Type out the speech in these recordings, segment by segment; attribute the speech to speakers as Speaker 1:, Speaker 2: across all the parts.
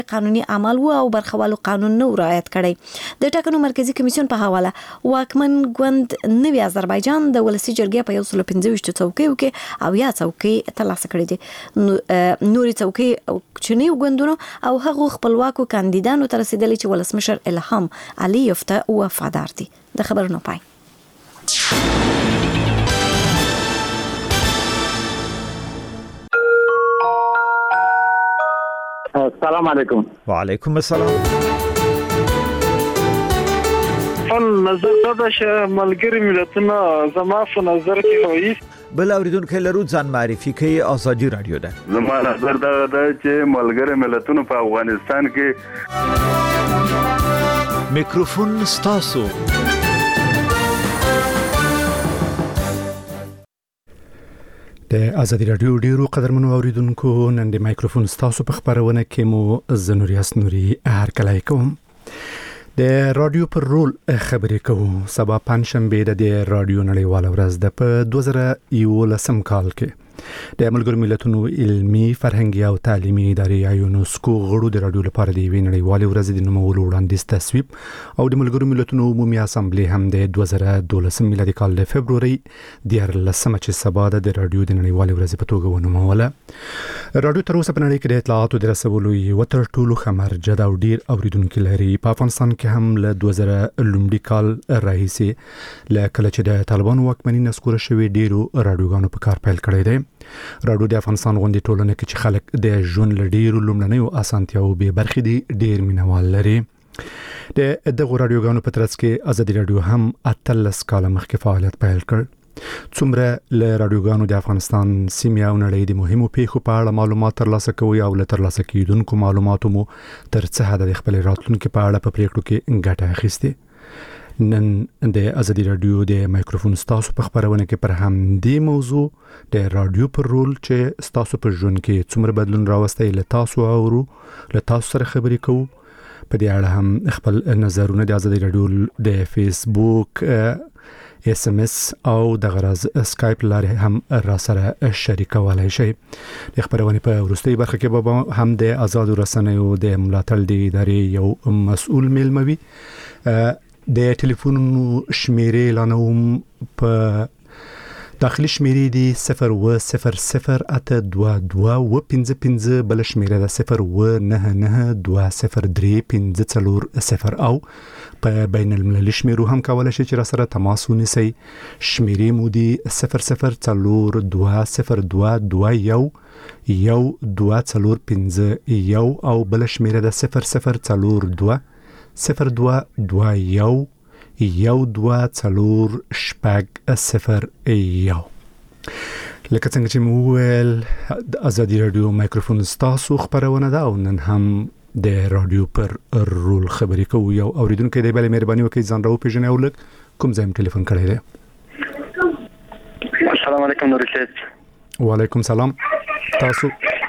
Speaker 1: قانوني عمل و او برخوالو قانون نو رعایت کړي. د ټاکنو مرکزی کمیسیون په حواله واکمن ګوند نوی آذربایجان د ولسی جرګې په 115 څوکیو کې او یا څوکۍ ترلاسه کړې دي. نوري څوکۍ چنی ګوندونو او هغه خپلواکو کاندیدانو تر رسیدلي چې ولسمشر الهام علیف ته وفادار دي. د خبرونو پای.
Speaker 2: السلام علیکم.
Speaker 3: وعلیکم السلام.
Speaker 4: نظر دا چې ملګری ملتونه زما په نظر کې وایي
Speaker 3: بل اوریدونکو لرو ځان معرفي کوي. ازادي رادیو ده.
Speaker 5: زما نظر دا چې ملګری ملتونه په افغانستان کې
Speaker 3: میکروفون ستاسو. د ازادي رادیو ډیرو قدرمنو اوریدونکو نن د میکروفون ستاسو په خبرونه کې مو زنوریاس نوري هرکلای کوم. د رادیو پر رول خبرې کوم. سبا پنځشنبه د رادیو نړیواله ورځ د په 2011 کال کې د ملګرو ملتونو علمي فرهنګي او تعلیمي ادارې یونسکو غړو د رادیو لپاره د نړیوالې ورځې د نومولو وړاندیز تصویب او د ملګرو ملتونو عمومي اسامبلې هم د 2012 میلادي کال د فبروري 14 چې سبا د رادیو د نړیوالې ورځې په توګه ونوموله. رادیو تر اوسه په نړۍ کې د اطلاعاتو د رسولو یو تر ټولو خمرجد او ډیر اوریدونکو لري. په افغانستان کې هم له 2000 لومړي کال راهیسې له کله چې د طالبانو واکمنۍ نسکوره شوی ډیرو رادیوګانو په کار پیل کړی دی. رادیو د افغانستان غونډې ټولنه کې چې خلک د ژوند لډیرو لومړنیو اسانتیاو به برخې دي ډیر مینوال لري. د دغه رادیوګانو په ترڅ کې ازادي رادیو هم 13 کال مخکې فعالیت پیل کړ. څومره له رادیوګانو د افغانستان سیمه او نړۍ د مهمو پیښو په اړه معلومات ترلاسه کوي او له ترلاسه کیدونکو معلوماتو مو تر څه حد د خپل راتلونکو په اړه په پریکړو کې ګټه اخیسته. نن د ازادي رادیو د میکروفون ستاسو په خبرونه کې پر هم دی موضوع د رادیو پر رول چې ستاسو په ژوند کې څومره بدلون راوستي له تاسو اورو له تاسو سره خبرې کوو. په دې اړه هم خپل نظرونه د ازادي رادیو د فیسبوک اس ام اس او د غرض اسکایپ لارې هم را سره شریکولای شئ. د خبرونه په وروستي برخه کې به هم د آزاد رسنیو د ملاتړ د ادارې یو مسؤل میلموي د ټلیفونونو شمیرې اعلانوم. په داخلي شمیرې دی 0100822 بل شمیره ده 0992030 او په بین المللي شمیرو هم کولای شئ چې را سره تماس ونیسئ. شمیرې مو دی 002211245 او بل شمیره ده 002 0221 12 شپږ 01. لکه څنګه چې مو ویل د ازادي رادیو میکروفون ستاسو خبرونه ده او نن هم د رادیو پر رول خبرې کوو. یو اوریدونکو دی بل مهرباني وکړئ ځان راو پیژنئ او لږ کوم ځای ټلیفون کړی دی.
Speaker 4: السلام علیکم نور صاحب.
Speaker 3: وعلیکم السلام. تاسو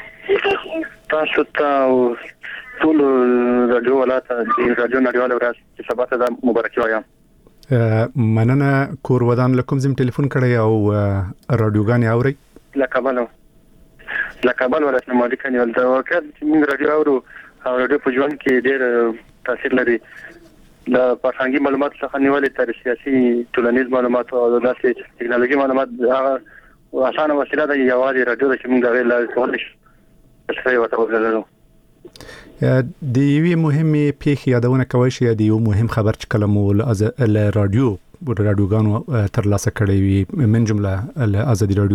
Speaker 4: ته ټول رادیو ولاته د رادیو نړیواله ورځ چې سبا ته مبارکي وایم.
Speaker 3: مننه. کور ودان لکم زم ټلیفون کړی او رادیوګان اوري
Speaker 4: لکابل ورسنه مالک نه ول دا وخت چې موږ رادیو اورو او رادیو په ژوند کې ډېر تاثیر لري. د فرهنګي معلومات څخه نیولې تر سیاسي ټولنیز معلومات او د ټکنالوژي معلومات هغه اسانه وسیله ده. یوازې رادیو چې موږ دا ویل کولای شو څه وته ورغلو.
Speaker 3: د یوې مهمه پیښې یادونه کوي چې د یو مهم خبر چې کلمو له رادیوګانو ترلاسه کړی وي من جمله له ازادي رادیو.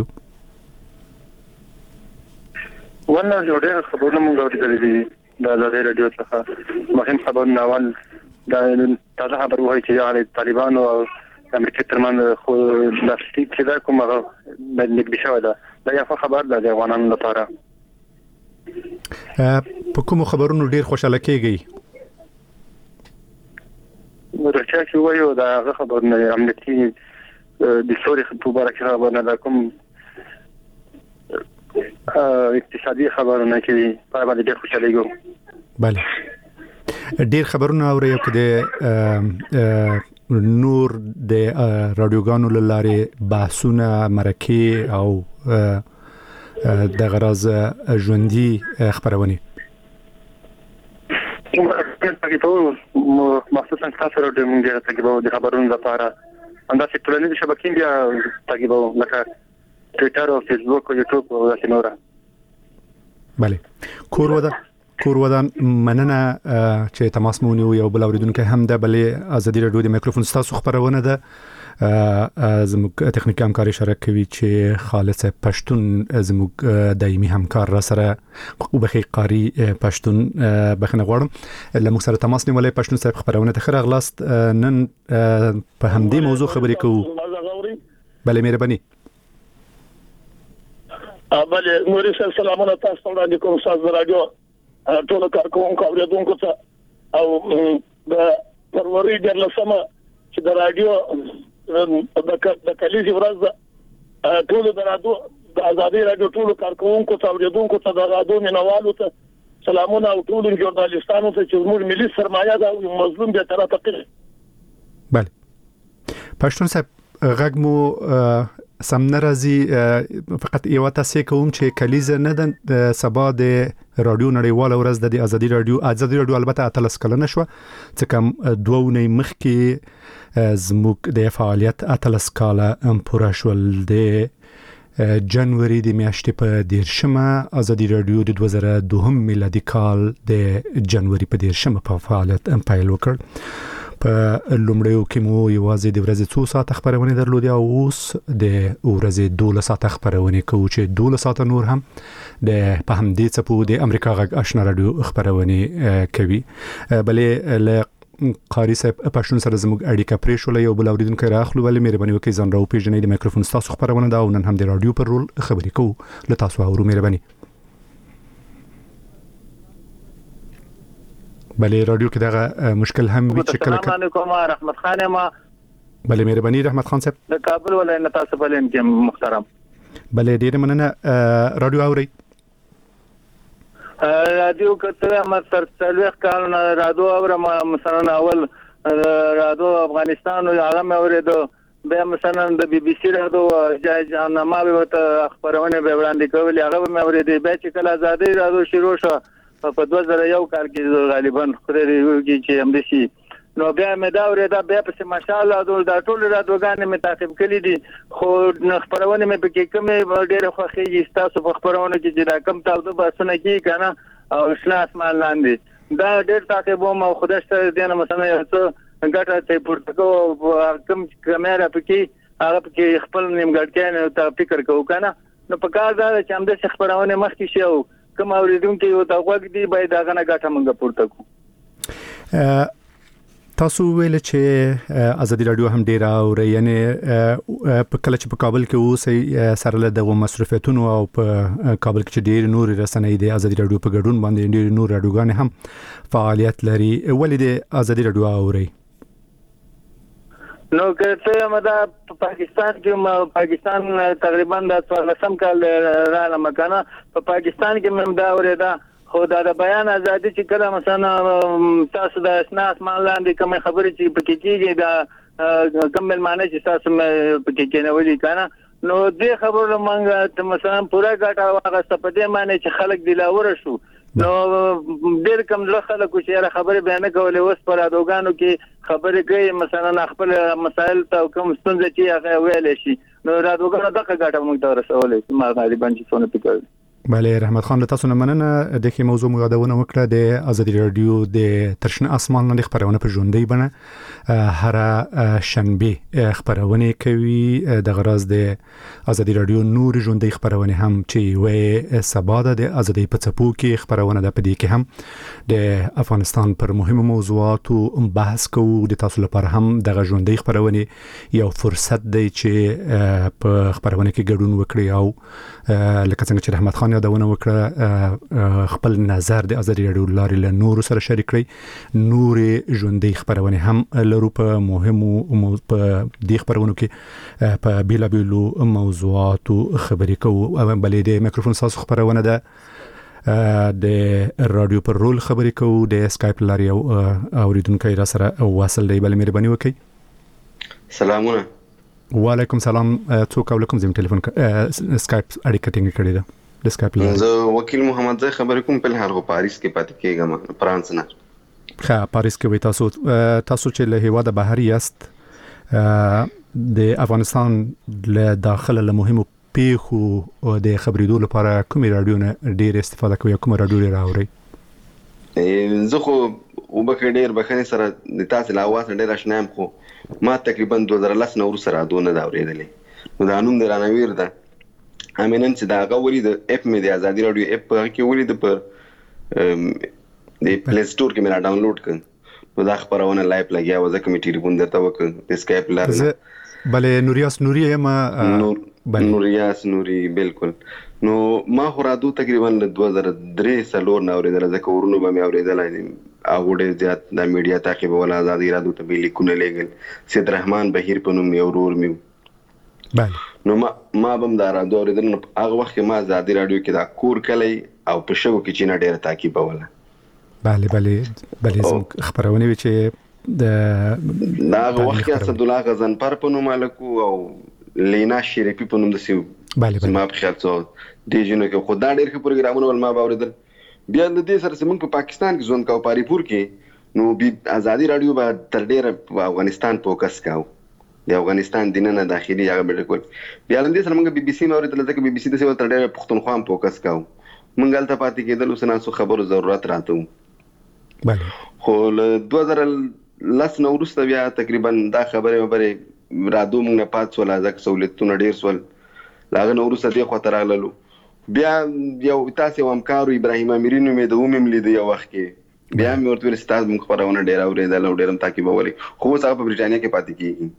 Speaker 4: والله جوړه خبرونه موږ اورېدلې دي د ازادي رادیو څخه. مهم خبرونه اول دا تازه خبر وایي چې د طالبانو او امریکا ترمن خو لاستیک چې دا کومه نګبي شوی ده. دا یو خبر ده د افغانانو لپاره.
Speaker 3: په کوم خبرونو ډیر خوشاله کیږي؟
Speaker 4: ورچا چې وایو دا خبرونه امنیتي د سوري په اړه خبرونه دا کوم اقتصادي خبرونه کې په باندې ډیر خوشاله ګو.
Speaker 3: بله ډیر خبرونه اوري چې د نور د رادیوګانو لاره بحثونه مرکه او د غرض ژوندۍ خبرونه.
Speaker 4: تاکي مخصوصا تاسو راډیو موږ تاکي د خبرونو لپاره انده چې ټولنیز شبکې بیا تاکي لکه ټویټر او فیسبوک او یوټیوب او داسې نور.
Speaker 3: بله کور ودان مننه چې تماس مو نیو. یو بل اوریدونکو هم ده، بلې ازادي راډیو د میکروفون تاسو خبرونه ده. زموږ تخنیکی همکار اشاره کوي چې خالص پښتون زموږ دایمي همکار را سره وبخي قاری پښتون بخنه غواړم لمو سره تماس نیولای. پښتون صاحب خبرونه ته خره غلاست. نن په همدې موضوع خبرې کوو. بله مهرباني.
Speaker 2: بله نوري سلامونه تاسو ته وړاندې کوم. تاسو راډیو ټول کارکونکو اوریدونکو ته او د فروری د لسمه چې د راډیو د کلیزي ورځ ټول د راډیو د ازادي راډیو ټول کارکونکو ته اوریدونکو ته د راډیو مینوالو ته سلامونه او ټول ژورنالیستانو ته چې موږ ملي سرمایه ده او مظلوم به تر تقدیر.
Speaker 3: بله پښتون صاحب غږ مو سم ناراضي. فقط یو تاسو کوم چې کلیزه نه د سبا د رادیو نړیواله ورځ د ازادي راډیو البته اتلس کلنه شو چې کوم دوه مخکې زموږ د فعالیت اتلس کاله پوره شول. د جنوري د میاشتې په 10 ازادي راډیو د 2002 میلادي کال د جنوري په 10 په فعالیت پیل وکړ. په لومړیو کې مو یوازې د ورځې 2 ساعت خبرونه درلودې او اوس د ورځې 12 ساعت خبرونه کوي چې 12 ساعت نور هم د په همدې څپو د امریکا غږ آشنا راډیو خبرونه کوي. بلې له قاری صاحب پښتون سره زموږ اړیکه پرې شو. یو بل اوریدونکو راخلو. بلې مهرباني وکړئ ځان راو پیژنئ. د میکروفون تاسو خبرونه دا او نن هم د راډیو پر رول خبرې کوو. له تاسو اورو مهرباني. بله رادیو کې دغه مشکل هم وی چې کله.
Speaker 2: السلام علیکم رحمت خان ما.
Speaker 3: بله مهرباني رحمت خان صاحب
Speaker 2: د کابل ولایت تاسو بلین کې محترم.
Speaker 3: بله ډیر مننه. رادیو اوري.
Speaker 2: رادیو کته ما تر 40 کال رادیو اورم. مثلا اول رادیو افغانستان او هغه مې اوریدو. به مثلا د بي بي سي رادیو جانما به خبرونه به وړاندې کول. هغه مې اوریدو. به چې کله ازادي رادیو شروع شو په 2001 کال کې غالبا خوري چې هم دي نو بیا مې دا ورته بیا په ماشاءالله دا ټول رادیوګان مې تعقیب کړي دي. خو خبرونه مې په کې کومه ډېر خوښي تاسو په خبرونه کې چې دا کم تاسو باسنه کې کنه او اصلاح اسمان لاندې دا ډېر تعقیبوم او خدای ستاسو دینه مثلا یو څه ګټه ته پورته کوم کیمرا پکې هغه پکې خپل نیمګړتیا ته فکر کوو کنه. نو په کار دا چې هم د خبرونه مخکې شو کوم اوریدونکو یو دا وګ دی باید دا غنه ګټه مونږ پورته کو.
Speaker 3: تاسو ویل چې ازادي راډیو هم ډیر اوري، یعنی په کله چې په کابل کې اوسې سره له دغه مصرفیتونو او په کابل کې چې ډیر نور رسنۍ دي ازادي راډیو په ګډون باندې ډیر نور راډیوګان هم فعالیت لري، ولې د ازادي راډیو اوري؟
Speaker 2: نو کته مدا پاکستان کې پاکستان تقریبا د 14 کال را لمکنه په پاکستان کې مم دا اوریدا خو دا د بیان ازادي چې کله مثلا تاسو د اسناد مان لاندې کوم خبرې چې پکې کېږي دا کمل معنی چې تاسو پکې کېنولې کنه نو دې خبرو مونږ مثلا پورا ګټه واغسته په دې معنی چې خلک دلاور شو. نو ډېر کم خلکو چې خبرې بیان کولې اوس پر ادوګانو کې خبرې کوي مثلا خپل مسائل ته کوم ستونزې چې هغه ویل شي نو رادوګانو دغه ګټه موږ ته رسولې ما غالبا چې څونه پکړ.
Speaker 3: بله رحمت خان له تاسو نه مننه. د کې موضوع مو یادونه وکړه د ازادي راډیو د ترشن اسمان لاندې خبرونه په ژوندۍ بڼه هر شنبه خبرونه کوي. د غرض د ازادي راډیو نور ژوندۍ خبرونه هم چې وې سبا د ازادي په څپو کې خبرونه د پدې کې هم د افغانستان پر مهمو موضوعاتو بحث کوو. د تاسو لپاره هم د ژوندۍ خبرونه یو فرصت دی چې په خبرونه کې ګډون وکړي او لکه څنګه چې رحمت خان یادونه وکړه خپل نظر د ازادي راډیو لارې له نورو سره شریک کړئ. نورې ژوندۍ خبرونه هم لرو په مهمو په دې خبرونو کې په بیلابیلو موضوعاتو خبرې کوو. بلې د میکروفون تاسو خبرونه ده د رادیو پر رول خبرې کوو. د اسکایپ لارې اوریدونکو را سره وصل دی. بلې مهرباني وکړئ.
Speaker 6: سلامونه.
Speaker 3: وعلیکم سلام. څوک او کوم زم ټلیفون اسکایپ اړیکه ټینګ کړې ده د اسکایپ لاره.
Speaker 6: زه وکیل محمد زه خبرې کوم په هر غو پاریس کې پاتې کېږم فرانس نه.
Speaker 3: ښه پاریس کې وي تاسو چې له هیواده بهر یاست د افغانستان له داخله له مهمو پیښو او د خبرېدو لپاره کومې رادیو نه ډېر استفاده کوي کومه رادیو راوري
Speaker 6: زه خو وبکه ډېر بخنه سره د تاسو له اواز ډېر آشنا یم خو ما تقریبا 2010 نو سره دونه دا اورېدلې نو دا نوم د رانویر ده امینن چې دا غوړي د اپ مې د ازادي رادیو اپ کې ولې د پر د پلی سٹور کې مې ډاونلوډ کړ نو دا خبرونه لایپ لګیا و ځکه مې ټلیفون درته وکړ د اسکایپ لاره
Speaker 3: بلې نوریاس نوري یم
Speaker 6: نوریاس نوري بالکل نو ما خو رادو تقریبا 2003 سالور نه اورېدل ځکه ورونو به مې اورېدل هغه ډېر زیات د میډیا تعقیب ولا ازادي رادیو ته به لیکونه لګل سید رحمان بهیر په نوم یو ورور مې
Speaker 3: بله
Speaker 6: نو ما بم دا رادیو اورېدل نو هغه وخت کې ما ازادي رادیو کې دا کور کلی او په شو کې چې نه ډېر تعقیب ولا بله زم خبرونه وی چې د هغه وخت کې اسد الله غزن پر په نوم مالکو او لینا شریفی په نوم د سیو
Speaker 3: بله
Speaker 6: ما په خیال څو د جنو کې خدای ډېر ښه پروګرامونه ول ما باورېدل بیا د دې سره سمون په پاکستان کې ځون کاو پاریپور کې نو بي ازادي رادیو به تر ډېر افغانستان فوکس کاو د افغانستان دینه داخلي هغه به کول بیا لندې سره موږ بي بي سي نور ته بي بي سي د څه تر ډېر پښتونخوا فوکس کاو موږ هلته پاتې کېدل اوس نه څه خبرو ضرورت راته
Speaker 3: بله
Speaker 6: خو له 2010 نو وروسته بیا تقریبا دا خبره رادو موږ نه پات سول ځکه سہولتونه ډېر سول لاغه نو وروسته دی خو تر راغلو بیا یو تاسو همکارو ابراهیم امیرینو مې د ومم لید یو وخت کې بیا مې ورته استاد مخ خبرونه ډېر اورېدل او ډېر تعقیب ولې خو اوس هغه په بریټانیا کې پاتې کیږي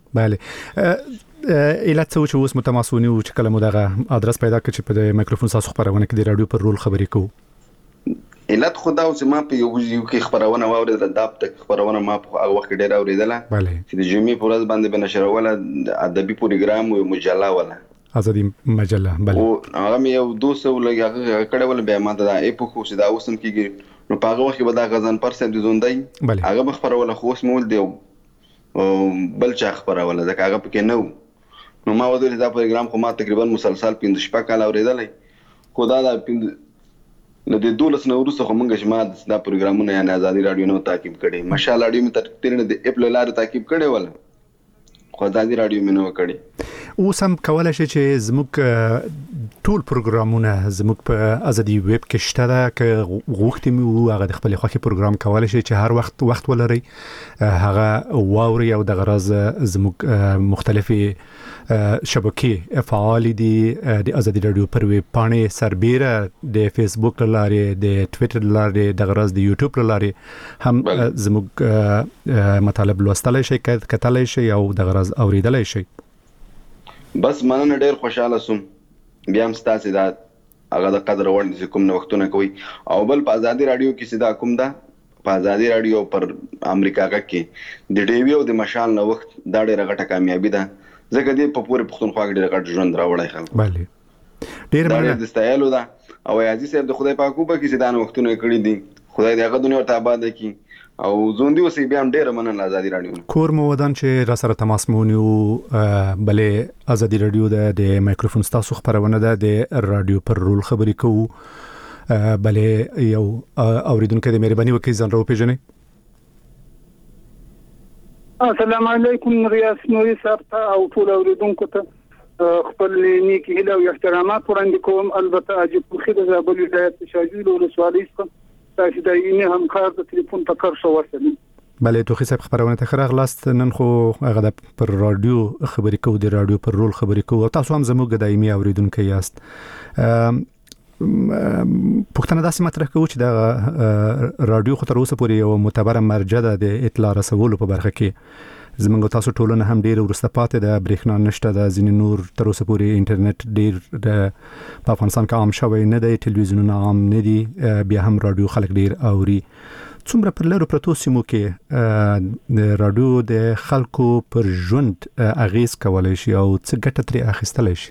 Speaker 3: بله علت څه چې اوس متماسونی او چې کله مو دغه ادرس پیدا کړ چې په مایکروفون تاسو خبرونه کې د رادیو پر رول خبرې کوو
Speaker 6: علت خدا او چې ما په یو کې خبرونه واورېدل دا په خبرونه ما په هغه وخت ډېر اورېدل چې د جمعې په ورځ باندې بنشروله ادبي پروګرام او مجله ولا
Speaker 3: ازادي مجله بله
Speaker 6: او هغه مې یو 200 لګه کړه ول بیا ما دا اپ خو چې دا اوسم کېږي نو په هغه وخت کې به دا غزن پر سم دي زوندای هغه مخبرونه خو اوس مول دی بل چا خبرونه ځکه هغه پکې نو ما ودل دا پروګرام خو ما تقریبا مسلسل 15 کال اورېدل خو دا نو د 12 نو وروسته خو موږ شمه دا پروګرامونه یعنی ازادي رادیو نو تعقیب کړي ماشاءالله رادیو مې تر د اپ لاره تعقیب کړي ول خو ازادي رادیو مې نو کړي
Speaker 3: اوس هم کولای شي چې زموږ ټول پروګرامونه زموږ په ازادي ویب کې شته دا که غوښتي مو هغه د خپل خوښي پروګرام کولای شي چې هر وخت ولري هغه واوري او د غرض زموږ مختلفي شبکې فعال دي د ازادي رادیو پر ویب پاڼې سربېره د فیسبوک لاره د ټوئیټر لاره د غرض د یوټیوب لاره هم زموږ مطالب لوستلای شي کتلای شي او د غرض اوریدلای شي
Speaker 6: بس مننه ډېر خوشاله سوم بیا هم ستاسو دا هغه د قدر وړ دي کوم نوښتونه کوي او بل په ازادي رادیو کې سیدا کوم دا په ازادي رادیو پر امریکا کې د ډیوی او د مشال نوښت دا ډېره غټه کامیابی ده ځکه دې په پوره پښتونخوا کې ډېر غټ ژوند راوړی خلک
Speaker 3: بله ډېر
Speaker 6: مننه د ستایلو ده او عزیز صاحب د خدای پاک په کې سیدا نوښتونه کړی دي خدای دې هغه دنیا ته آباد کړي او زوندي اوسې بیا هم ډېر مننه ازادي رادیو
Speaker 3: کور مو ودان چې را سره تماس مونیو بلې ازادي رادیو د مایکروفون تاسو خبرونه ده د رادیو پر رول خبرې کوو بلې یو اوریدونکو د مهرباني وکړئ ځان راو پیژنئ
Speaker 7: السلام علیکم ریاض نوري صاحب او ټول اوریدونکو ته خپل نیک هیله او احترامات وړاندې کوم البته اجب خو د زابل ولایت شاجوی ولسوالۍ څخه تاسو د یې همکار د ټلیفون په کار شو وسلم
Speaker 3: بله توخی صاحب خبرونه ته خراغ لاست نن خو هغه پر رادیو خبرې کوو د رادیو پر رول خبرې کوو تاسو هم زموږ دایمي اوریدونکو یاست پښتنه داسې مطرح کوي چې د رادیو خو تر اوسه پورې یو معتبره مرجع ده د اطلاع رسولو په برخه کې زمونږ تاسو ټولنه هم ډیر ورسته پاتې ده برېښنا نشته ده ځینې نور تر اوسه پورې انټرنیټ ډیر په افغانستان کې عام شوی نه دی ټلویزیونونه عام نه دي بیا هم رادیو خلک ډیر اوري څومره پر لرو پرتو سیمو کې د رادیو د خلکو پر ژوند اغیز کولای شي او څه ګټه ترې اخیستلی شي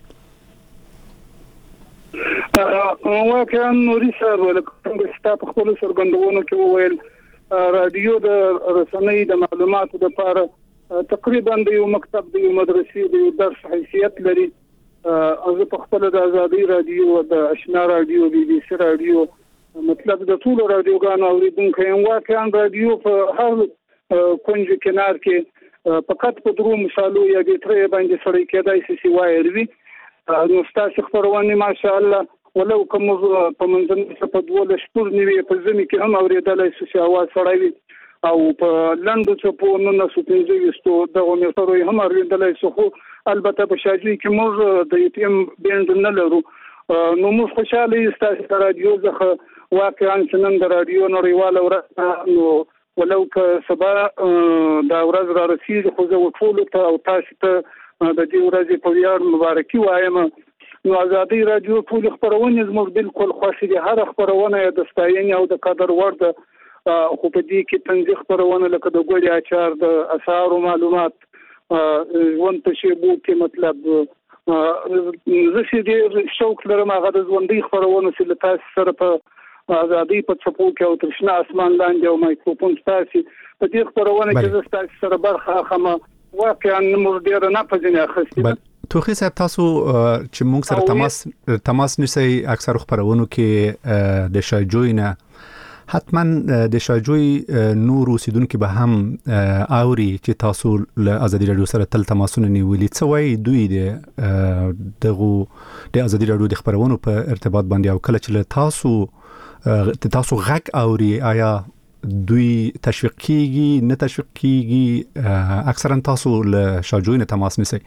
Speaker 7: واقعا نوري صاحب ولکه ستاسو خپل سرګندونو کې وویل رادیو د رسنۍ د معلوماتو لپاره تقریبا د یو مکتب د یو مدرسې د یو درس حیثیت لري از په خپل د ازادي رادیو او د آشنا رادیو بي بي سي رادیو مطلب د ټول رادیوګانو اوریدونکو یم واقعا رادیو په هر کونج کنار کې فقط په درو مثالو یا د ترې باندې سړی کېدای شي وایي نو تاسو خبرونه ماشاءالله ولو کوم په منځنۍ په دوله شپږ نیوي په ځمې کې هم اوریدلای شي اواز سړی او په لندو چپو نو سپینځويستو دغه میټرو هم اوریدلای شي خو البته په شاجوي کې موږ د یتیم بیند نه لرو نو موږ خوشاله یو تاسو رادیو ځخه واقعا نن د رادیو نړیواله ورځ نو ولو که سبا دا ورځ را رسیدي خو زه ټول ته او تاسو ته د دې ورځې په ویاړ مبارکي وایم نو ازادي رادیو ټول خبرونه زموږ بالکل خوښ دي هر خبرونه د ستاینې او د قدر وړ ده خو په دې کې تنظیم خبرونه لکه د ګوړې اچار د اسعار معلومات ونت شی بو کې مطلب زه چې دې شوق لرم هغه د ژوندۍ خبرونه چې تاسو سره په ازادي په چپو کې او ترشنا اسمان لاندې او مایکروفون تاسو په دې خبرونه کې تاسو سره برخه اخمه واقعا موږ ډیر نه پځنه اخستې
Speaker 3: توخی صاحب تاسو چې موږ سره تماس نشئ اکثر خبرونو کې د شاجوی نه حتما د شاجوی نور اوسیدونکو به هم اوري چې تاسو له ازادي رادیو سره تل تماسونه نیولې څه وایي دوی د ازادي رادیو د خبرونو په ارتباط باندې او کله چې تاسو غږ اوري آیا دوی تشویق کیږي نه تشویق کیږي اکثرا تاسو له شاجوی نه تماس نیسئ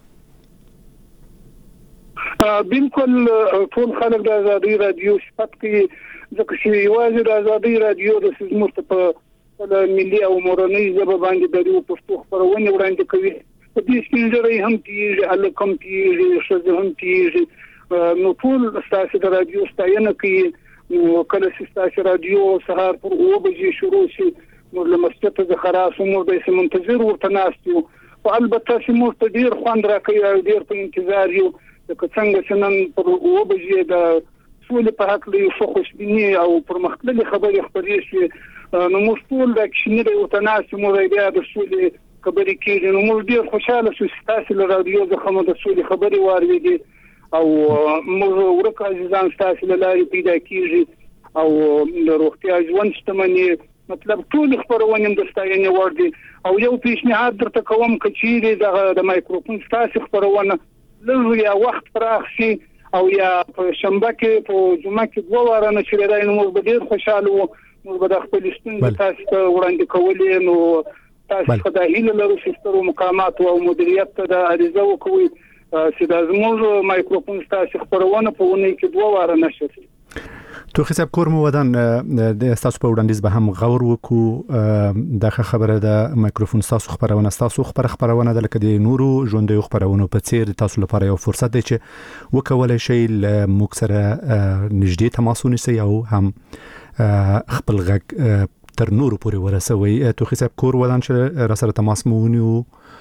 Speaker 7: بالکل ټول خلک د ازادي رادیو شپږ کې ځکه چې یوازې د ازادي رادیو د سیستم په ملي او مورنۍ ژبه باندې د یو پښتو خبرونه وړاندې کوي په دې سپینځري هم کیږي الکم کیږي شزه هم کیږي نو ټول تاسو د رادیو ستاینه کوي نو کله چې تاسو رادیو سهار پر 9 بجې شروع شي نو له مسجد ته خلاص موږ د منتظر ورته ناستو او البته چې موږ ته ډیر خوند راکوي او ډیر په انتظار یو د څنګه چې نن پر 9 بجې د سولې په حق لري خو خوشبیني او پرمختللي خبرې خبرې شي نو موږ ټول د کشمیر او تناسب مو بیا د سولې خبرې کېږي نو موږ ډیر خوشاله شو چې تاسو له رادیو څخه مو د سولې خبرې واورېدې او موږ ورکه عزیزان تاسو له لارې پیدا کیږي او د روغتیا ژوند شتمنۍ مطلب ټول خبرونه د ستاینې وړ دي او یو پیشنهاد درته کوم چې د مایکروفون تاسو خبرونه لږ یا وخت پراخ شي او یا په شنبه کې په جمعه کې دوه واره نشي راځي نو موږ ډیر خوشاله وو موږ به د خپل ستونزې تاسو ته وړاندې کولې نو تاسو خدای هیله لرو چې ستاسو مقامات او مدیریت ته د اړیزه وکوي چې د زموږ مایکروفون تاسو خبرونه په ونې کې دوه واره نشي
Speaker 3: توخی صاحب کور مو ودان د تاسو په وړاندیز به هم غور وکړو دغه خبره د مایکروفون تاسو خبرونه د لکه د نورو ژوندۍ خبرونو په څیر تاسو لپاره یو فرصت دی چې وکولای شئ موږ سره نږدې تماس ونیسئ او هم خپل غږ تر نورو پورې ورسوي توخی صاحب کور ودان چې را سره تماس مو ونیو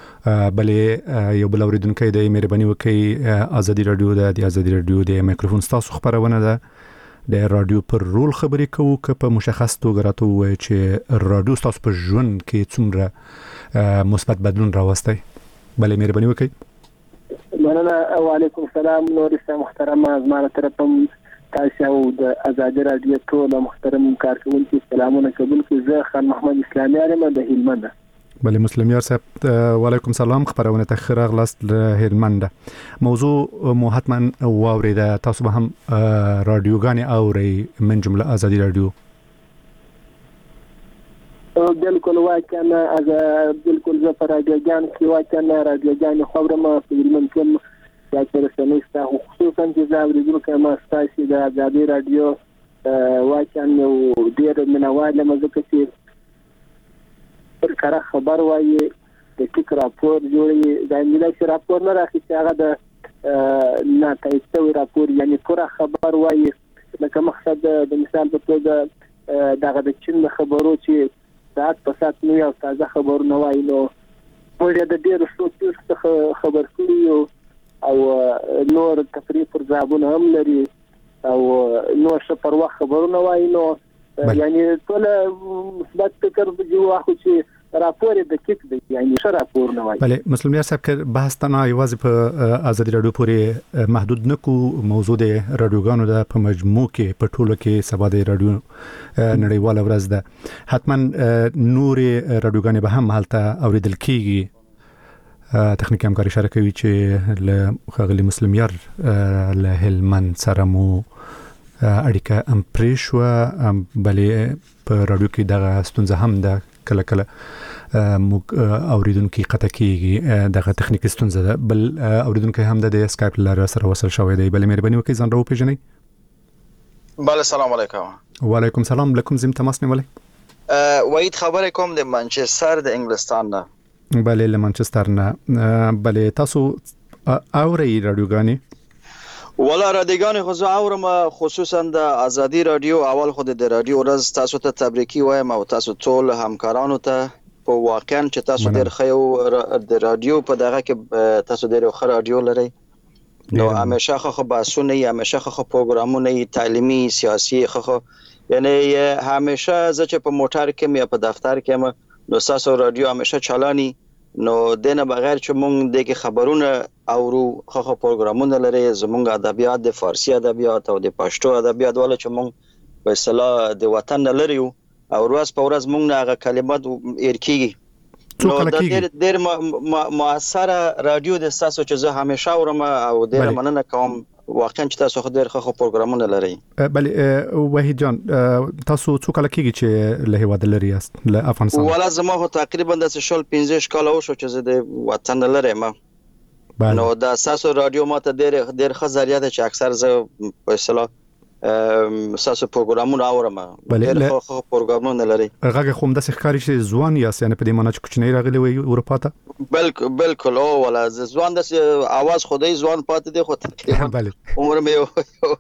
Speaker 3: بلې یو بل اوریدونکو د مهرباني وکړئ ازادي رادیو د ازادي رادیو د مایکروفون تاسو خبرونه ده د رادیو پر رول خبرې کوو که په مشخص توګه راته ووایي چې رادیو ستاسو په ژوند کې څومره مثبت بدلون راوستی بلې مهرباني وکړئ
Speaker 8: مننه وعلیکم السلام نورسته محترمه زما له طرفه تاسو او د ازادي رادیو ټول محترم کارکونکو سلامونه قبول کړئ زه خان محمد اسلامي علم د هلمند
Speaker 3: بله مسلم یار صاحب وعلیکم سلام خبرونه ته خیر اغلاست له هلمند موضوع مو حتما واوریده تاسو به هم رادیوګانې اورئ من جمله ازادي رادیو
Speaker 8: بالکل واقعا از بالکل زه په رادیوګان کې واقعا رادیوګان خبرم په هلمند کې یا چې رسنیسته خصوصا چې زه اوریدونکو ما ستاسو د ازادي رادیو واقعا یو ډیر منوال مزه کې پر کار خبر وایي د ټیک راپور جوړي د ملي راپور نه راځي چې هغه د نه تایید راپور یعنی پوره خبر وایي لکه مقصد د مثال په توګه دغه د چین خبرو چې ساعت په ساعت نو یو تازه خبرونه وایي نو موږ د ډیرو څه خبر کړیو او نور تفریح پر ځابونه هم لري او نور څه پر وخت خبرونه وایي نو یعنی ټول مثبت فکر دی واخو چې راپور دقیق دی یعنی ښه راپور نه وایي.
Speaker 3: بله مسلم یار صاحب که بحث تنها یوازې په ازادي رادیو پورې محدود نکو، موضوع د رادیوګانو د په مجموع کې په ټولو کې سبا د رادیو نړیواله ورځ ده، حتما نورې رادیوګانې به هم هلته اوریدل کیږي. تخنیکی همکاري اشاره کوي چې له ښاغلي مسلم یار له هلمند سره مو اړیکه هم پرې شوه، بلې په رادیو کې دغه ستونزه هم ده، کله کله موږ اوریدونکو قطع کیږي، دغه تخنیکی ستونزه ده. بل اوریدونکو هم د اسکایپ لاره سره وصل شوی دی. بل مهرباني وکړئ ځان راو پیژنئ.
Speaker 9: بله سلام علیکم.
Speaker 3: وعلیکم سلام. لکم زم تماس نیولای.
Speaker 9: وحید خبرې کوم د منچستر د انګلستان نه.
Speaker 3: بله له منچستر نه. بله تاسو اورئ رادیوګانې؟
Speaker 9: ولا رادیوګانې خو زه اورم، خصوصا د ازادي رادیو. اول خو د رادیو ورځ تاسو ته تبریکي وایم او تاسو ټول همکارانو ته په واقعا چې تاسو ډېر ښه د رادیو په دغه کې تاسو ډېر ښه رادیو لرئ. نو همیشه خو بحثونه یې، همیشه خو پروګرامونه یې تعلیمي سیاسي خو، یعنی همیشه زه چې په موټر کې یا په دفتر کې نو تاسو رادیو همیشه چالانی. نو دنه بغیر چې مونږ دغه خبرونه اورو خو پروګرامونه لري، زمونږ ادبیات د فارسی ادبیات او د پښتو ادبیات ول چې مونږ په اصطلاح د وطن لري او ورځ په ورځ مونږ هغه کلمات ارکیږي. نو د ډېر مؤثره رادیو د تاسو چې زه همیشه اورم او ډېر مننه کوم واقعا چې تاسو خو ډېر ښه پروګرامونه لري.
Speaker 3: بله وحید جان تاسو څو کال کېږي چې له هیواد لري یاست له افغانستان؟
Speaker 9: ولا زما خو تقریبا د 15 کال وشو چې زه د وطن لري ما. نو د تاسو رادیو ماته ډېر ښه ذریعہ ده چې اکثر زه په اصطلاح تاسو پروګرامونه اورم. ډېر ښه پروګرامونه لري.
Speaker 3: هغه خو د ښکاری چې ځوان یاست، یعنی په دې معنی چې کوچنی راغلی وي اروپا ته؟
Speaker 9: بالکل او ولا ځوان د اواز خدای ځوان پاتې دی، خو تقریبا عمر مې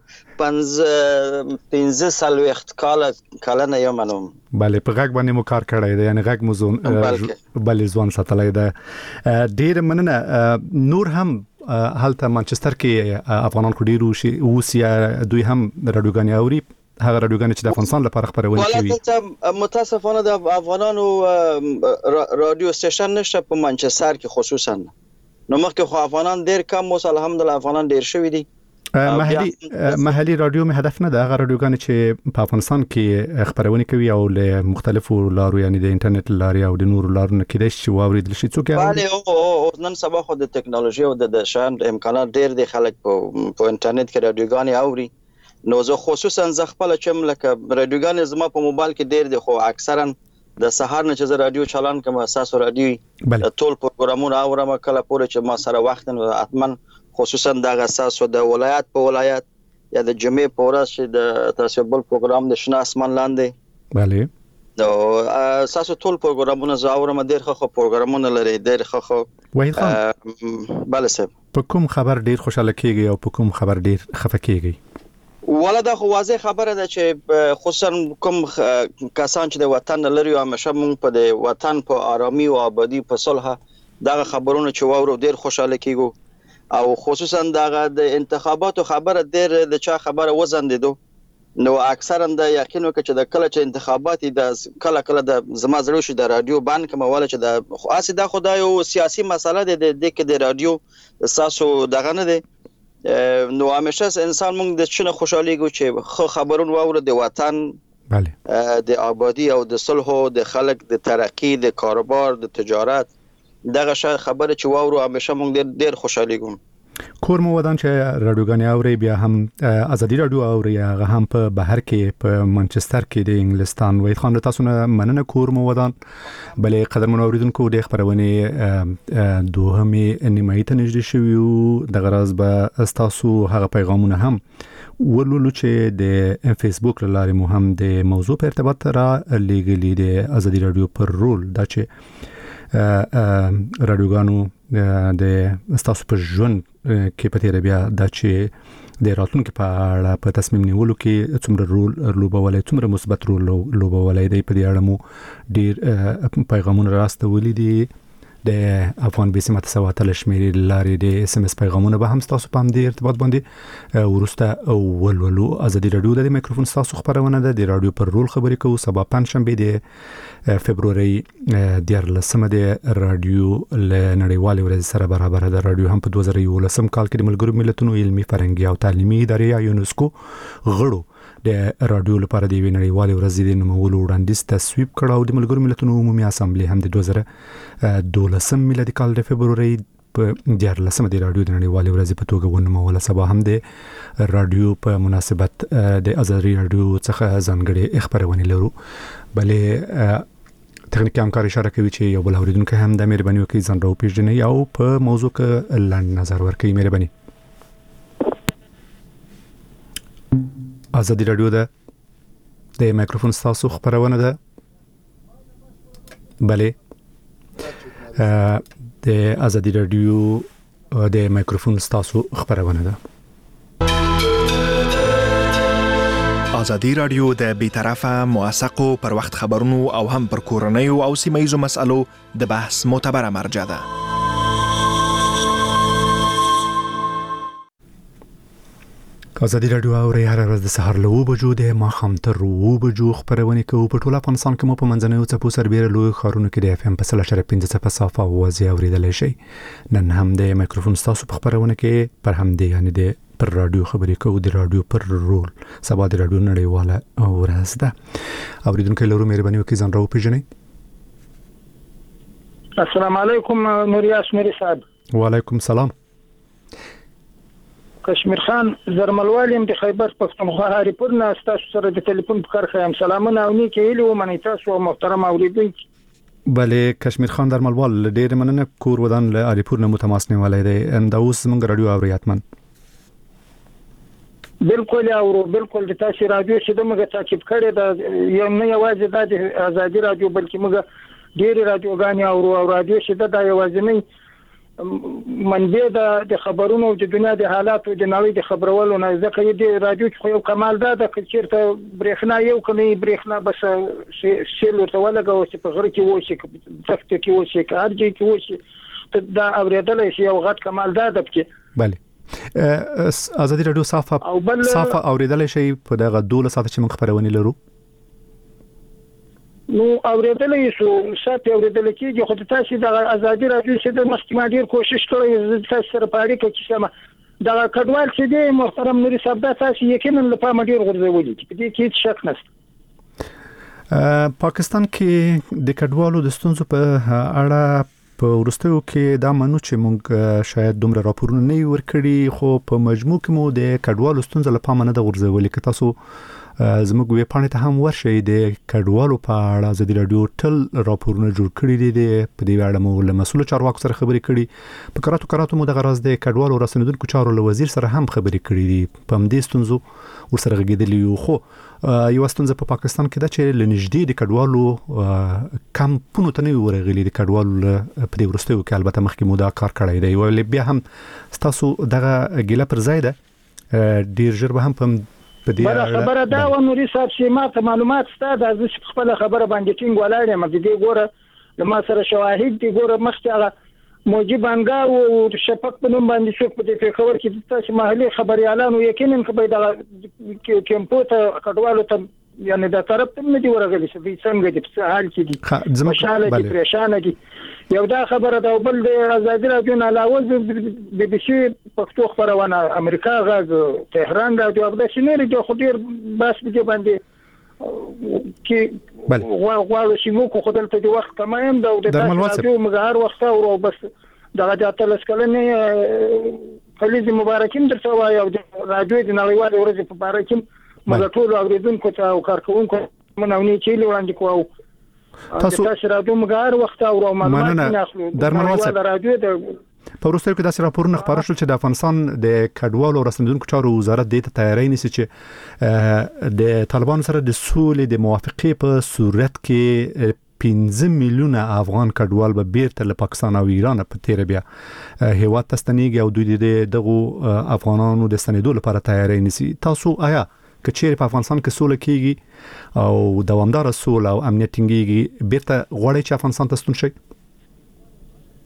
Speaker 9: 15 سال وخت کال نه یم منم.
Speaker 3: بله په غږ باندې مو کار کړی دی، یعنی غږ مو ځوان ساتلی دی. ډېر مننه. نور هم هلته منچستر کې افغانان کو ډیرو شي اوسیا دوی هم رادیوګانې اوري، هغه رادیوګانې چې د افغانستان لپاره خبرونه کوي.
Speaker 9: ولته متاسفانه د افغانانو رادیو سټیشن نشته په منچستر کې خصوصا. نو مخکې خو افغانان ډیر کم اوس الحمدلله افغانان ډیر شوي دي.
Speaker 3: محلي رادیو مې هدف نه ده، هغه رادیوګانې چې په افغانستان کې خبرونه کوي او له مختلفو لارو یعنی د انټرنیټ لارې او د نورو لارو نه کېدای شي واوریدل شي. څوک
Speaker 9: بله او نن سبا خو د ټکنالوژي او د شان امکانات ډیر دي، خلک په انټرنیټ کې رادیوګانې اوري. نو زه خصوصا خپل چم لکه رادیوګانې زما په موبایل کې ډیر دي، خو اکثرا د سهار نه چې زه رادیو چالان کوم اساس رادیو ټول پروګرامونه اورم کله پورې چې ما سره وخت نه اتمن، خصوصا د اساس د ولایت په ولایت یا د جمعې په ورځ چې د تاسو بل پروګرام د شنه اسمان لاندې.
Speaker 3: بله
Speaker 9: نو اساس ټول پروګرامونه زه اورم، ډیر ښه پروګرامونه لري، ډیر ښه.
Speaker 3: وحید خان
Speaker 9: بله صاحب
Speaker 3: په کوم خبر ډیر خوشاله کیږي او په کوم خبر ډیر خفه کیږي؟
Speaker 9: ولا دا خو واضح خبره ده چې خصوصا کوم کسان چې د وطن لري همیشه مونږ په د وطن په آرامي او آبادی په صلح دغه خبرونه چې واورو ډیر خوشاله کیږو. او خصوصا دغه د انتخاباتو خبره ډیر د چا خبره وزندیدو. نو اکثرا د یقین وکړه چې د کله چې انتخابات د کله د زما زړه شو د رادیو باندې کوم ولا چې د خاصه د خدای او سیاسي مسله د کې د رادیو اساسو دغه نه دی. نو همیشه انسان مونږ د چنه خوشاليږو چې خو خبرون واوره د وطن
Speaker 3: بله
Speaker 9: د آبادی او د صلح او د خلک د ترقی د کاروبار د تجارت دغه خبره چې واورو همیشه مونږ ډیر خوشاليږو.
Speaker 3: کور مو ودان چې رادیوګانې اوري، بیا هم ازادي رادیو اوري، هغه هم په بهر کې په منچستر کې د انګلستان. وحید خان تاسو نه مننه کور مو ودان. بلې قدرمن اوریدونکو د خبرونه دوهمه نیمایي ته نږدې شوي، د غرض به تاسو هغه پیغامونه هم ولولو چې د فیسبوک لارې مو هم د موضوع په ارتباط را لګلې د ازادي رادیو پر رول دا چې رادیوګانو د تاسو په ژوند کې پته بیا دا چې د راتلونکو په اړه په تصمیم نیولو کې څومره رول لوبولای، څومره مثبت رول لوبولای دی. په دې اړه مو ډیر پیغامونه راستولي دي د افغان بي سي ماته سواتل شمیرې لارې د اس ام اس پیغامونه به هم تاسو په دې ارتباط باندې ورسته ولولو. ازادي رادیو د میکروفون تاسو خبرونه ده د رادیو پر رول خبرې کوو. سبا پنځشنبه د فبرवरी 14 د رادیو له نړیوال ورځ سره برابر ده. رادیو هم په 2011 کال کې د ملګرو ملتونو علمي فرهنګي او تعلیمي ادارې یا یونسکو غړو د رادیو لپاره د نړیوال ورځ د نومولو وړاندیز تصویب کړ او د ملګرو ملتونو عمومي اسامبلې هم د 2012 میلادي کال د فبرवरी په 14 د رادیو د نړیوال ورځ په توګه ونوموله. سبا هم د رادیو په مناسبت د ازادي رادیو څخه ځانګړي خبرونه لرو. بلې تخنیکی همکار اشاره کوي چې یو بل اوریدونکو هم د مهرباني وکړي ځان راو پیژني او په موضوع کې لاندې نظر ورکړي. مهرباني. ازادي رادیو د میکروفون تاسو خبرونه ده. بله د ازادي رادیو د میکروفون تاسو خبرونه ده.
Speaker 10: ازادي رادیو د بیطرفه موثقو پر وخت خبرونو او هم پر کورنۍ او سیمه‌یزو مسالو د بحث معتبره مرجع ده. ازادي رادیو اوري هر ورځ د سهار له 9 بجو د ماښام تر 9 بجو خبرونه کوي په ټوله افغانستان کې. مو په منځنوي څپو سربېره لوی ښارونو کې د اف ام په 100.5 په صافه اوازې اورېدلی شي. نن هم د میکروفون تاسو په خبرونه کې پر هم دی یعنی د پر رادیو خبرې کوو د رادیو پر رول. سبا د رادیو نړیواله ورځ ده. اوریدونکو لرو مهرباني وکړئ ځان راو پیژنئ.
Speaker 7: السلام علیکم نوریاس مری صاحب.
Speaker 3: وعلیکم السلام.
Speaker 7: کشمیر خان زرملوالیم د خیبر پښتونخوا هریپور نه تاسو سره د ټلیفون په کار خیم. سلامونه او نیکی هیلو منی تاسو محترم اوریدونکو.
Speaker 3: بله کشمیر خان درملوال ډیر مننه. کور ودان له هریپور نه متماسنه ولای دی اند اوس موږ رادیو اوریاتمن.
Speaker 7: بالکل اورو بالکل د تاسو رادیو چې دمغه تعقیب کړی دا یو نه یوازې د ازادي رادیو بلکې موږ ډیر رادیوګانی او رادیو چې د یوازې منبع د خبرونو د دنیا د حالاتو د نړۍ د خبرولو نه ځکه د رادیو خو یو کمال ده چې چیرته برېښنا یو کمی برېښنا بس سیل ورته ولګو چې په غره کې وشي تخت کې وشي کارجي کې وشي دا اوریدل شي یو غټ کمال ده پکې.
Speaker 3: بله ازادي رادیو صافه اوریدل شي په دغه 12 ساعت چې موږ خبرونه لرو.
Speaker 7: نو اوریدلې شو ساتي اوریدل کېږي خو تاسو د ازادي رادیو چې د مخکې ډیر کوشش کړی تاسو سره پاره کې چې سم دا کډوال چې دی محترم نوري صاحب دا تاسو یقینا لپاره ډیر غوړځولې دي په دې کې شک نشته.
Speaker 3: پاکستان کې د کډوالو د ستونزو په اړه په ورستیو کې دا منو چې مونږ شاید دومره راپورونه نه ورکړي خو په مجموع کې مو د کډوالو ستونزو لپاره نه د غوړځولې کې تاسو زموږ ویب پاڼې ته هم ورشئ. د کډوالو په اړه ازادي رادیو ټل راپورونه جوړ کړي دي. په دې اړه مو له مسؤل چارواکو سره خبرې کړي. په کراتو مو د غرض د کډوالو رسنیدونکو چارو له وزیر سره هم خبرې کړي دي. په همدې ستونزو ورسره غږیدلی یو. خو یو ستونزه په پاکستان کې ده چې لنږدې د کډوالو کمپونو ته نه ورغلي. د کډوالو په دې ورستیو کې البته مخکې مو دا کار کړی دی. ولې بیا هم تاسو دغه ګیله پر ځای ده ډیر ژر به هم په دې
Speaker 7: خبره دا و نوري صاحب چې ما ته معلومات ستاسو د خپل خبره باندې ټینګ ولاړم. د دې ګوره لما سره شواهد دي ګوره مخکې هغه موجب انګا او شفق په نوم باندې څوک په دې خبر کې تاسو محلي خبريالانو یقینا کبه د کمپیوټر کډوالو ته یعنی دا طرف ته نه دی ورغلی چې څنګه دي په حال کې دي مشاله دي پریشان دي. یو دا خبره دا بل د ازادي رادیو نه علاوه بي بي سي پښتو خبرونه امریکا غږ تهران رادیو د شنو د خو ډیر بس دي باندې کې غواړو چې موږ خو دلته د وخت تمام دا د رادیو مګهار وخت او بس دغه د اتلس کلنې کلیز مبارکین درته وایي او د رادیو د نړیوال ورځ په اړه کې موږ ټول اوریدونکو ته او کارکونکو منونی چې وړاندې کوو تاسو رادیو مګهار وخت او معلومات نه اخلو
Speaker 3: درمنوال
Speaker 7: رادیو د
Speaker 3: په وروستیو کې داسې راپورونه خبره شول چې د افغانستان د کډوالو رسنیدونکو چارو وزارت د تیاری نیسي چې د طالبانو سره د سولې د موافقې په صورت کې 15 میلیونه افغان کډوال به بیرته له پاکستان او ایران په تیر بیا هیواد ته ستنېږي او دوی دغه افغانانو د ستنېدو لپاره تیاری نیسي. تاسو آیا کچېر په افغانستان کې سوله کېږي او دوامدار سوله او امنیت ټینګيږي بیرته غواړي چې افغانستان ته ستون شي؟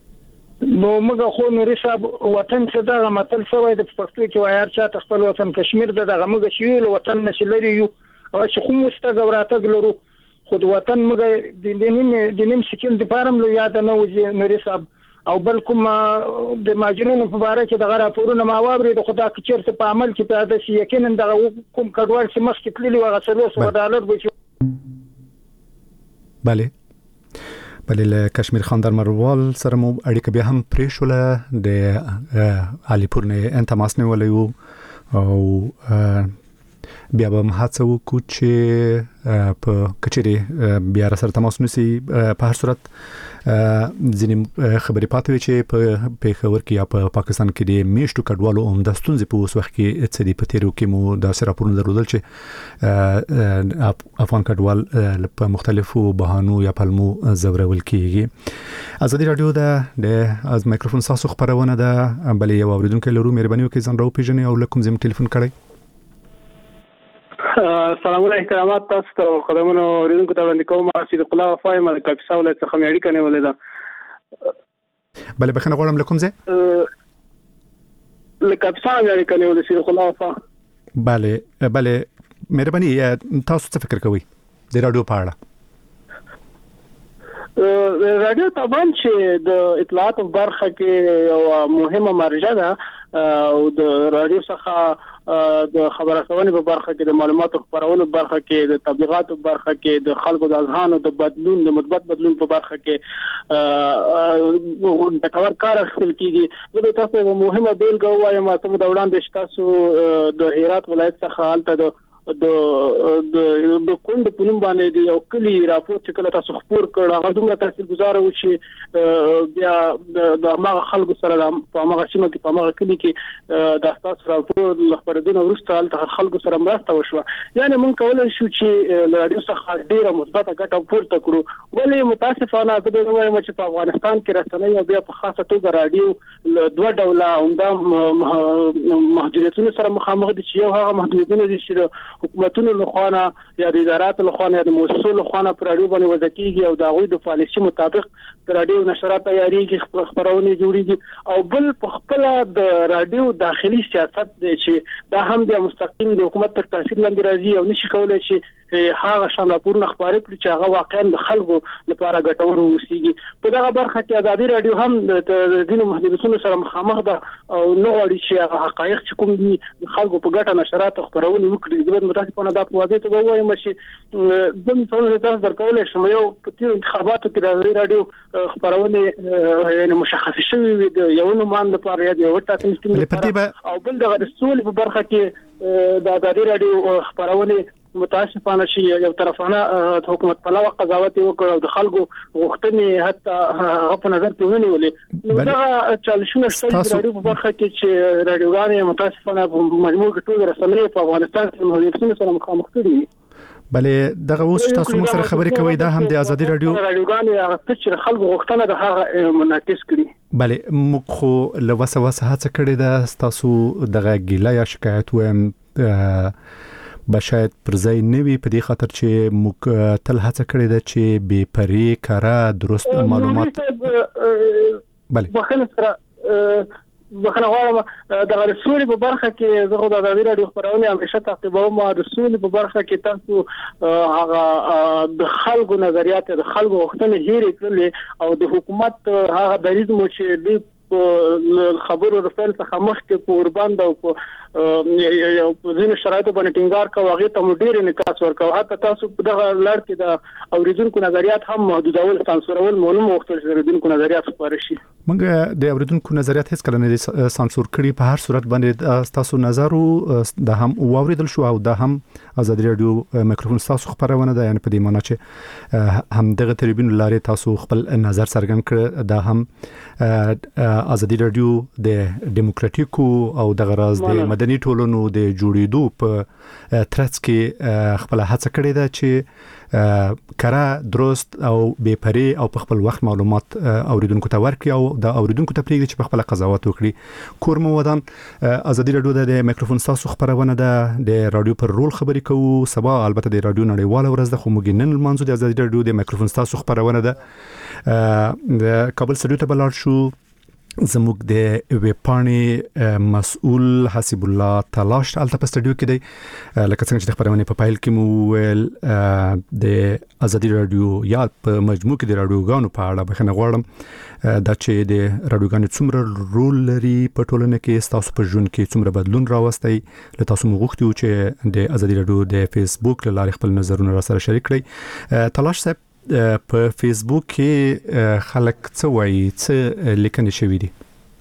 Speaker 7: نو موږ خو نوري صاحب وطن څه دغه متل شوی د پښتو کې وایي چې خپل وطن کشمیر دغه موږ شیول وطن نشلري یو او چې خو مستګ وراتګ لرو خو د وطن موږ د نیم سکیل د فارم له یاد نه وځي نوري صاحب او بل کوم د ماجنونو په اړه چې دغه راپورونه ما واوري د خدا کې چیرته په عمل کې پیدا شي یقینا دغه کوم کډوال چې مخکې تللی و $300 به
Speaker 3: بله له کشمیر خان در مروال سره مو اړیکه بیا هم پرې شوله د علیپور نه تماس نیولی او بیا به هڅه وکړو چې په کچېرې بیا سره تماس ونیسي په هر صورت ځینې خبرې پاتې وي چې په پېښور کې یا په پاکستان کې د میشتو کډوالو عمده ستونزې په اوس وخت کې څه دي په تېرو کې مو داسې راپورونه درلودل چې افغان کډوال په مختلفو بهانو یا پلمو ځورول کېږي. ازادي راډیو د از مایکروفون تاسو خبرونه ده بلې یو اوریدونکو لرو مهرباني وکړئ ځان راوپېژنئ او له کوم ځای ټلیفون کړئ.
Speaker 11: السلام علیکم احترامات تاسو ته خدمتونو اوریدونکو ته وړاندې کوم چې د قلا وفای مله کاپیسا ولایت څخه مې اړیکه نیولې ده.
Speaker 3: بله بخښنه غواړم له کوم ځای؟
Speaker 11: له کاپیسا مې اړیکه نیولې چې د قلا وفا.
Speaker 3: بله مهرباني تاسو څه فکر کوئ د راډیو په اړه؟
Speaker 11: راډیو طبعا چې د اطلاعات په برخه کې یو مهمه مرجع ده او د راډیو څخه د خبرونه په برخه کې د معلوماتو خبرولو په برخه کې د تبلیغاتو په برخه کې د خلکو د اذهانو د بدلون د مثبت بدلون په برخه کې د کار کار اخیستل کیږي. د تاسو یو مهمه بیلګه وایم چې د وړاندې تاسو د هرات ولایت څخه حالت د کوند په نوم باندې د یو کلی راپور چې کله تاسو خبر کړه هغه دومره تاثیرګذار و چې بیا د هغه خلکو سره په هغه سیمه کې په هغه کلی کې د تاسو راپور خبرونه ورسته د خلکو سره مرسته وشوه. یعنی مونږ کولای شو چې له دې څخه ډیره مثبته ګټه پورته کړو. ولې متاسفانه د دې وایم چې په افغانستان کې رسنۍ او بیا په خاصه توګه راډیو دوه ډوله عمده محدودیتونو سره مخامخ دي چې یو هغه محدودیتونه دي چې حکومتونو له خوا یا د ادارات له خوا یا د مؤسسو له خوا پر اړیو باندې وځکیږي او د غوي د پالیسي مطابق د راډیو نشرات تیاریږي خبرونه جوړیږي او بل په خپل د راډیو داخلي سیاست دی چې دا هم د مستقیم د حکومت تر تاثیر لاندې راځي او نشي کولای چې هغه شان راپورونه خبرې کړي چې هغه واقعا د خلکو لپاره ګټور وسیږي. په دغه برخه کې ازادي راډیو هم د دینو محدودیتونو سره مخامخ ده او نو غواړي چې حقایق چې کوم دي خلکو په ګټه نشرات خبرونه وکړي. د متاسفانه دا په واضح توګه وایم چې د څنګه تاسو درکولای شم یو په تیر انتخاباتو کې د راډیو خبرونه یعنی مشخص شوی د یو نومان لپاره یا یو ټاکنې ټیم او بل د رسول په برخه کې د ازادي راډیو خبرونه متاسفانه شي یو طرفانه حکومت په لور قضاوت وکړ او د خلکو غوښتنې حتی په نظر کې ونیولې. نو دا چالشونه شته د راډیو په برخه کې چې راډیوګانې متاسفانه په مجموع کې ټول رسنۍ په افغانستان کې محدودیتونو سره مخامخ دي.
Speaker 3: بله دغه اوس تاسو موږ سره خبرې کوي دا هم د ازادي
Speaker 11: راډیوګانې هغه چې خلکو غوښتنه د هغه منعکس کړي.
Speaker 3: بله موږ خو له وسه هڅه کړې ده تاسو دغه ګیله یا شکایت وایم به شاید پر ځای نه وي په دې خاطر چې موږ تل هڅه کړې ده چې بې پرې کاره درست معلومات
Speaker 11: بخنه غواړم د رسول په برخه کې زه د ازادي راډیو خبرونه همیشه تعقیبوم. رسول په برخه کې تاسو هغه د خلکو نظریات د خلکو غوښتنې هېرې کړلې او د حکومت هغه دریځ مو چې د خبرو رسول څخه مخکې په اوربند او په ځینو شرایطو باندې ټینګار کوي هغه ته ډېر انعکاس ورکوي. حتی تاسو په دغه لړ کې د اوریدونکو نظریات هم محدودول سانسورول مونږ وختل چې اوریدونکو نظریات خبرې شي.
Speaker 3: موږ د اوریدونکو نظریات هیڅ کله نه سانسور کړي. په هر صورت باندې تاسو نظر د هم واوریدل شو او د هم ازادي راډیو میکروفون تاسو خبرونه ده یعنی په دې معنی چې هم دغه تریبون لارې تاسو خپل نظر څرګند کړ. دا هم ازادي راډیو د دیموکراتیکو او د غراز د مدني ټولنو د جوړېدو په ترڅ کې خپل هڅه کړې ده چې کاره درست او بې پرې او په خپل وخت معلومات اوریدونکو ته ورکړي او د اوریدونکو ته پرېږدي چې په خپل قضاوت وکړي. کورمو ودان ازادي راډیو د میکروفون تاسو خبرونه ده د راډیو پر رول خبرې کوو. سبا البته د راډیو نړیواله ورځ ده خو موږ نن لمانځو د ازادي راډیو د میکروفون تاسو خبرونه ده. د کابل سټوډیو ته بلار شو زموږ د ویبپاڼې مسؤل حسیب الله تلاش الته په سټډیو کې دی. لکه څنګه چې د خبرونه په فایل کې مو ویل د ازادي رادیو یا په مجموع کې د رادیوګانو په اړه بخښنه غواړم دا چې د رادیوګانو څومره رول لري په ټولنه کې، تاسو په ژوند کې څومره بدلون راوستي. له تاسو مو غوښتي چې د ازادي رادیو د فیسبوک له لارې خپل نظرونه را سره شریک کړئ. تلاش صاحب په فیسبوک کې خلک څه وایي، څه لیکنې شوي دي؟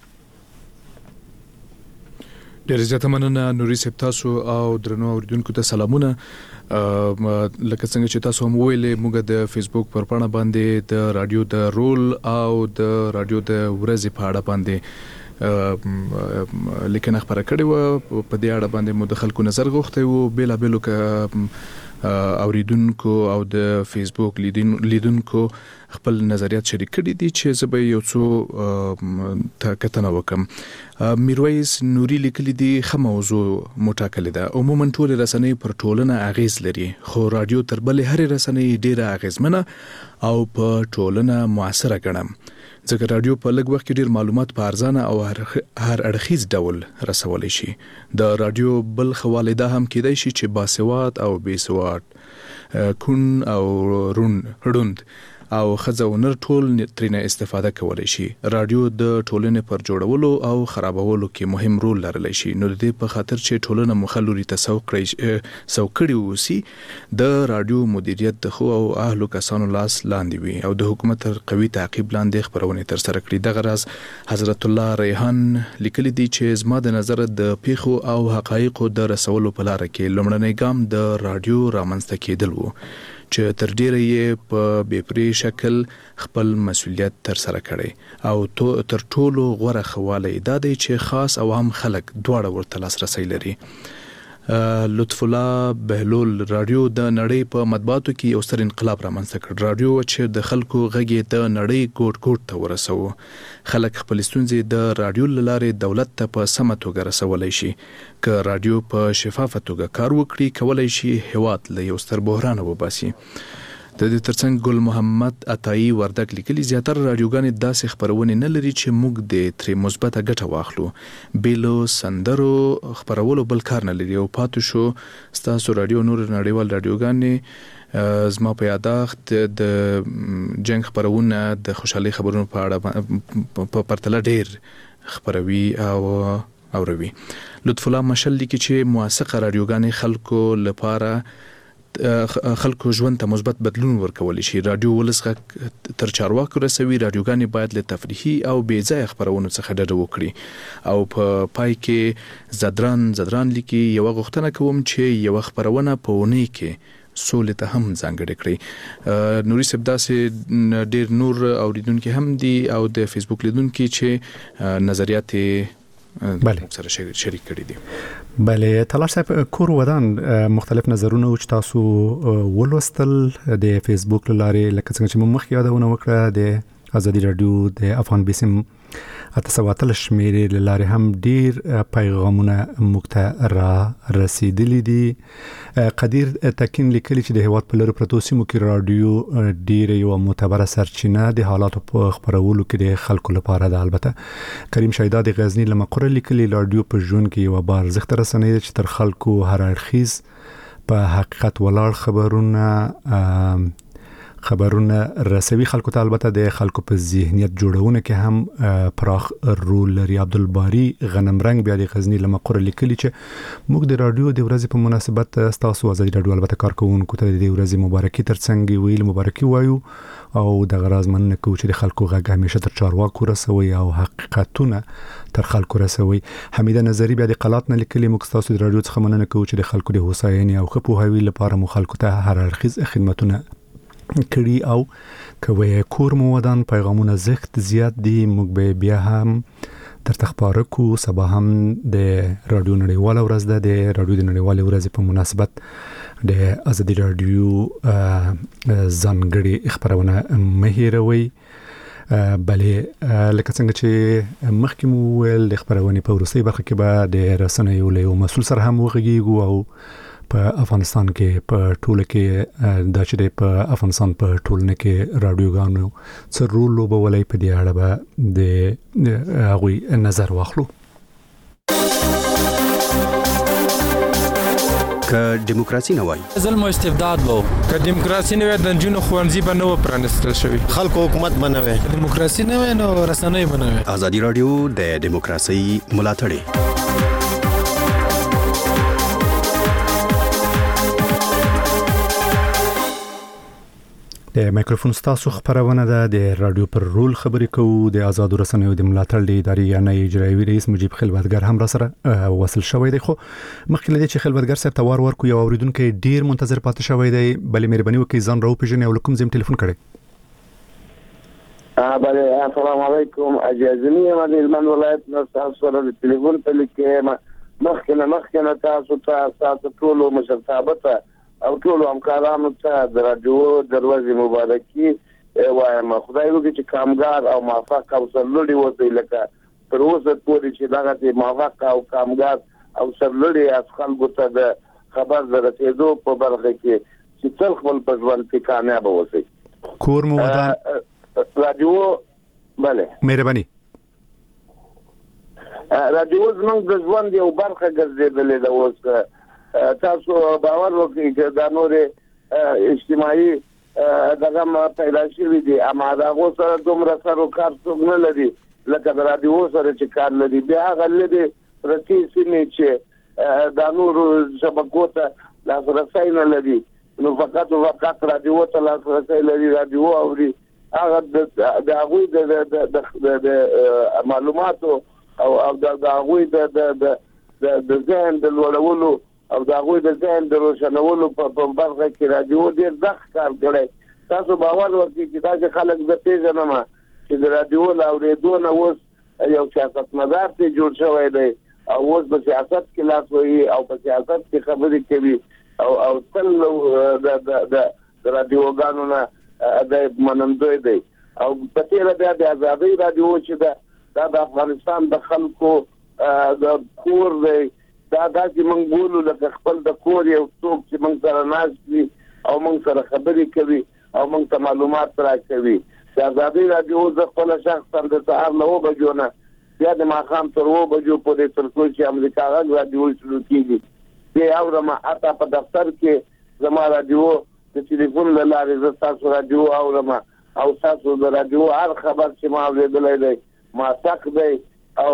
Speaker 12: ډېر زیاته مننه نوري صاحب، تاسو او درنو اوریدونکو ته سلامونه. لکه څنګه چې تاسو هم ویلې، موږ د فیسبوک پر پاڼه باندې د رادیو د رول او د رادیو د ورځې په اړه باندې لیکنه خبره کړې و. په دې اړه باندې مو د خلکو نظر غوښتی و، بیلابیلو اوریدونکو او د فیسبوک لیدونکو خپل نظریات شریک کړي دي چې زه به یو څو کتنه وکم. میرویس نوري لیکلي دي ښه موضوع مټاکلې ده. عموما ټول رسنۍ پر ټولنه اغیز لري، خو رادیو تر بلې هرې رسنۍ ډیره اغیزمنه او په ټولنه موثره ګڼم، ځکه رادیو په لږ وخت کې ډیر معلومات په ارزانه او هر اړخیز ډول رسولای شي. د رادیو بل خواله ده هم کېدای شي چې باسواد او بیسواد، کون او روند او خزه ونر ټول ترینه استفاده کولای شي. رادیو د ټولنې پر جوړولو او خرابولو کې مهم رول لرلی شي. نو د دې په خاطر چې ټولنه مخالوري سوکړی وسی، د رادیو مدیریت د خو او اهلو کسانو لاس لاندې وي او د حکومت تر قوي تعقیب لاندې خبرونه تر سره کړي. دغه راز حضرت الله ریحان لیکلي دي چې زما د نظر د پیښو او حقایقو د رسولو په لار کې لومړنی ګام د رادیو رامنځته کېدل وو، چې تر ډیره یې په بېپرې شکل خپل مسؤلیت تر سره کړی او تر ټولو غوره خواله دا دی چې خاص او عام خلک دواړه ورته لاسرسی لري. لطف الله بهلول، رادیو د نړۍ په مطبوعاتو کې یو ستر انقلاب رامنځته کړ. رادیو چې د خلکو غږ د نړۍ ګوټ ګوټ ته ورسوه. خلک خپل ستونزې د رادیو له لارې دولت ته په سمه توګه رسولای شي. که رادیو په شفافه توګه کار وکړي، کولای شي هیواد له یو ستر بحران وباسي. د دې ترڅنګ ګل محمد عطایی وردک لیکلي زیاتره رادیوګانې داسې خبرونه نه لري چې موږ د ترې مثبته ګټه واخلو. بیلو سندرو خبرولو بل کار نه لري او پاتې شو ستاسو رادیو نور نړیوال رادیوګانې زما په یاداښت د جنگ خبرونه د خوشحالي خبرونو په اړه په پرتله ډیر خبروي او اوروي. لطف الله مشل لیکي چې موثقه رادیوګانې خلکو ژوند ته مثبت بدلون ورکولی شي. رادیو ولس غږ تر چارواکو رسوي. رادیوګانې باید له تفریحي او بې ځایه خبرونو څخه ډډه وکړي. او په پای کې زدران لیکي یوه غوښتنه کوم چې یوه خبرونه په اونۍ کې سولې ته هم ځانګړې کړي. نوري صاحب داسې ډیر نور اوریدونکي هم دي او د فیسبوک لیدونکي چې نظریات سره شریک کړي دي.
Speaker 3: بله، تلاش صاحب، کور ودان مختلف نظرونه چې تاسو ولوستل د فیسبوک لارې، لکه څنګه چې مخکې یادونه وکړه د ازادي رادیو د افغان بیسم 8 شمیرې لارې هم ډیر پیغامونه موږ ته را رسیدلي دي. قدیر تکین لیکلي چې د هیواد په لرو پرتو سیمو کې رادیو ډیر یو معتبره سرچینه د حالاتو په خبرولو کې د خلکو لپاره ده. البته کریم شیدا د غزنی لمقره لیکلي رادیو په ژوند کې یو بارزښت رسنۍ ده چې تر خلکو هر اړخیز په حقیقت ولاړ خبرونه رسوي خلکو ته. البته د خلکو په ذهنیت جوړونه کې هم پراخ رول لري. عبدالباری غنمرنګ بیا د غزنی لمقره لیکلي چې موږ د رادیو د ورځې په مناسبت تاسو ازادي رادیو البته کارکونکو ته د ورځې مبارکي ترڅنګ ویل مبارکي وایو او د غراز مننه کوو چې د خلکو غږ همیشه تر چارواکو رسوي او حقیقتونه تر خلکو رسوي. حمیده نظری بیا د قلات نه لیکلي موږ تاسو د رادیو څخه مننه کوو چې د خلکو د هوساینې او ښه پوهاوي لپاره مو خلکو ته هر اړخیز خدمتونه کړي او کوي. کور مو ودان پیغامونه زښت زیات دي، موږ به بیا هم در تخبار کو. سبا هم د رادیو نړیواله ورځ ده. د رادیو د نړیواله ورځ په مناسبت د ازادي رادیو ځانګړي خبرونه مهیروي. بلې لکه څنګه چې مخکې مو ویل د خبرونه په وروستۍ برخه کې به د رسنیو له مسؤل سره هم وغږیږو او
Speaker 10: په افغانستان کې په ټوله کې د چې په افغانستان په ټولنه کې رادیوګانو څه رول لوبولای په دې اړه به د هغوی نظر واخلو.
Speaker 13: که دیموکراسي نه وای
Speaker 14: ظلم او استبداد وو، که دیموکراسي نه وای د جنونو خوانزي به نه پرانستل شوی،
Speaker 15: خلکو حکومت بنوي،
Speaker 14: دیموکراسي نه وای نو رسنۍ بنوي.
Speaker 13: ازادي رادیو د دیموکراسي ملاتړ
Speaker 10: د مایکروفون ستاسو خبرونه ده د رادیو پر رول خبرې کوو. د آزادو رسنیو د ملاتړ د ادارې یا نه اجرایي رئیس مجيب خلوتګر هم را سره وصل شوی دی. خو مخکې لدی چې خلوتګر صاحب توار ورکو یو اوریدونکو ډیر منتظر پاتې شوی دی. بلې مهرباني وکړئ ځان راو پیژنئ او کوم زم ټلیفون کړئ.
Speaker 16: بله السلام علیکم. اجازنی من هلمند ولایت نه تاسو سره ټلیفون په لیکه مخکنه تاسو ټول مشرتابه او ټول همکارانو ته د رادیو دروازې مبارکي وایم. خدای وکړي چې کامګار او موفق او سرلوړي وځي لکه تر اوسه پورې چې دغه موفق او کامګار او سرلوړي از خلکو ته د خبر درته په برخه کې چې تل خپل په ژوند کې کامیاب اوسئ.
Speaker 10: کور مو ودان
Speaker 16: رادیو بله
Speaker 10: مهرباني
Speaker 16: رادیو زموږ د ژوند یو برخه ګرځېدلې ده. اوس تاسو باور وکړئ چې دا نورې اجتماعي دغه پیدا شوي دي، اما دغه سره دومره سره کار څوک نه لري لکه د رادیو سره چې کار لري. بیا هغه لري پرتې سیمې چې دا نورو شبکو ته لاسرسی نه لري، نو فقط رادیو ته لاسرسی لري، رادیو اوري. هغه د هغوی د معلوماتو او د هغوی د ذهن د لوړولو او د هغوی د ذهن د روشنولو په برخه کې رادیو ډېر دغه کار کړی. تاسو باور وکړئ چې دا چې خلک زه پېژنم چې د رادیو له اورېدو نه اوس یو سیاستمدار ته جوړ شوی دی او اوس په سیاست کې لاس وهي او په سیاست کې خبرې کوي او تل د رادیوګانو نه د منندوی دی. او په تېره بیا د ازادۍ رادیو چې دا د افغانستان د خلکو د کور دی، دا چې موږ بولو لکه خپل د کور یو څوک چې موږ سره ناست وي او موږ سره خبرې کوي او موږ ته معلومات راکوي. د ازادۍ رادیو زه خپله شخصا د سهار له 9 بجو نه بیا د ماښام تر 2 بجو پورې تر څو چې امریکا غږ رادیو شروع کېږي بیا اورم. حتی په دفتر کې زما رادیو د ټلیفون له لارې زه ستاسو رادیو اورم او ستاسو د رادیو هر خبر چې ما اورېدلی دی موثق دی او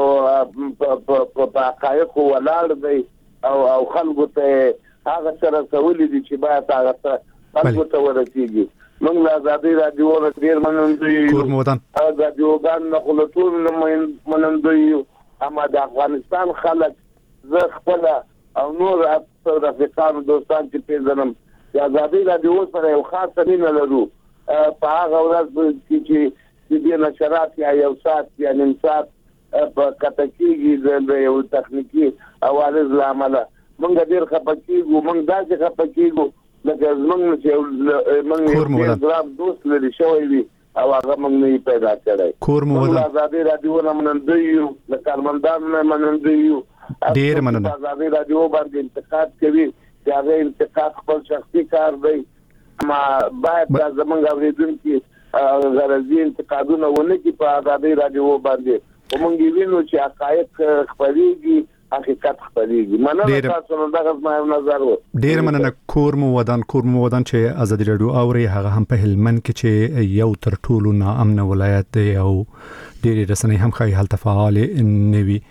Speaker 16: په حقایقو ولاړ دی او خلکو ته هغه څه رسولي دي چې باید هغه څه خلکو ته ورسېږي. موږ له ازادۍ رادیو نه ډېر منندوی یو، رادیوګان نه خو له ټولو نه منندوی یو، اما د افغانستان خلک زه خپله او نور رفیقانو دوستان چې پېژنم د ازادۍ رادیو سره یو خاصه مینه لرو. په هغه ورځ کې چې دې نشرات یا یو ساعت یا نیم ساعت په کته کېږي د یو تخنیکي عوارض له امله موږ ډېر خفه کېږو. موږ داسې خفه کېږو لکه زموږ چې موږ یو ګرام دوست لري شوی وي او هغه موږ نه یې پیدا کړی. موږ له ازادۍ رادیو نه منندوی یو، له کارمندانو نه منندوی یو.
Speaker 10: ډېر مننه.
Speaker 16: ازادۍ رادیو باندې انتقاد کوي چې هغه انتقاد خپل شخصي کار دی، اما باید دا زموږ اورېدونکي غرضي انتقادونه ونه کړي په ازادۍ رادیو باندې. ومونږ وینو چې حقایق خپرېږي، حقیقت خپرېږي. مننه تاسو نو دغه زما نظر و.
Speaker 10: ډېر مننه. کور مو ودان چې ازادي رادیو اوري هغه هم په هلمند کې چې یو تر ټولو ناامن ولایت دی او ډېرې رسنۍ هم ښایي هلته فعال نه وي.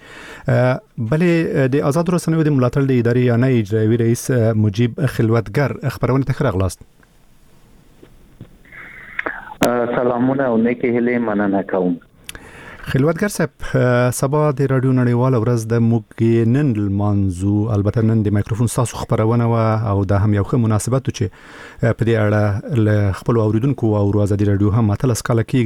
Speaker 10: بلې د آزادو رسنیو د ملاتړ د ادارې یا نه اجرایي رئیس مجيب خلوتګر خبرونه ته ښه راغلاست.
Speaker 17: سلامونه او نیکی هیلې مننه کوم.
Speaker 10: خلوتګر صاحب سبا د رادیو نړیواله ورځ د موږ نن لمانځو. البته نن د مایکروفون تاسو خبرونه او دا هم یو ښه مناسبت چې په دې اړه له خپل اوریدونکو او ازادي رادیو هم متلس کال کې